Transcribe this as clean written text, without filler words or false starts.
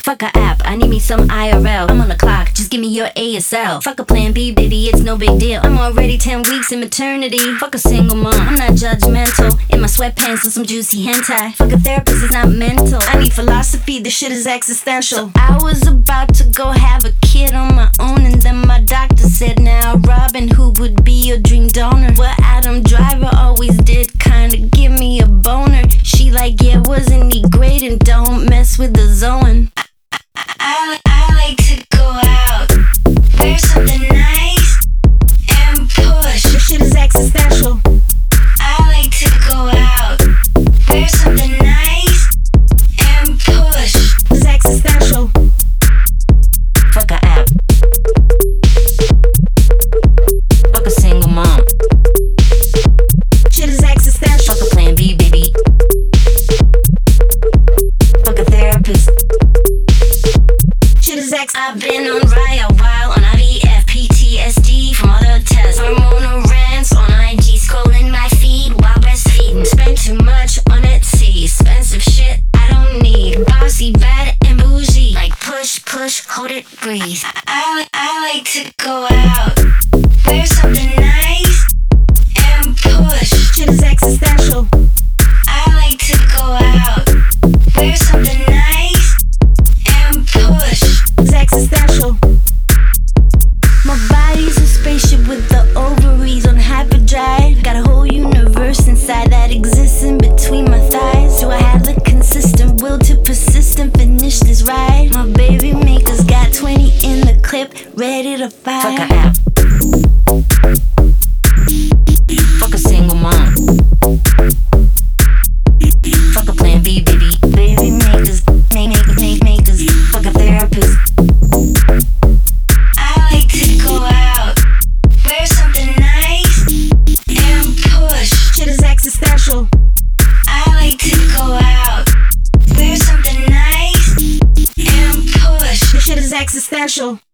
Fuck a app, I need me some IRL. I'm on the clock, just give me your ASL. Fuck a plan B, baby, it's no big deal. I'm already 10 weeks in maternity. Fuck a single mom, I'm not judgmental. In my sweatpants with some juicy hentai. Fuck a therapist, it's not mental. I need philosophy, this shit is existential. So I was about to go have a kid on my own, and then my doctor said, now Robin, who would be your dream donor? Well, Adam Driver always did kinda give me a boner. She like, yeah, wasn't he great? And don't mess with the Zoan. I like to go out, wear something nice, and push. This shit is existential. I like to go out, wear something nice, and push. This is existential. Fuck a app. Fuck a single mom. Shit is existential. Fuck a plan B, baby. Fuck a therapist. I've been on Raya a while, on IVF, PTSD from other tests, hormonal rants on IG, scrolling my feed while breastfeeding. Spend too much on Etsy, expensive shit I don't need. Bossy, bad, and bougie, like push, push, hold it, breathe. I like to go out, wear something nice, and push. Shit is existential. I like to go out, wear something nice, and push. It's existential. My body's a spaceship with the ovaries on hyperdrive. Got a whole universe inside that exists in between my thighs. Do I have the consistent will to persist and finish this ride? My baby maker's got 20 in the clip, ready to fire. Fuck a app. Fuck a single mom. Fuck a plan B, baby. Baby makers, makers. Fuck a therapist. I like to go out, wear something nice, and push. Shit is existential. I like to go out, wear something nice, and push. This shit is existential.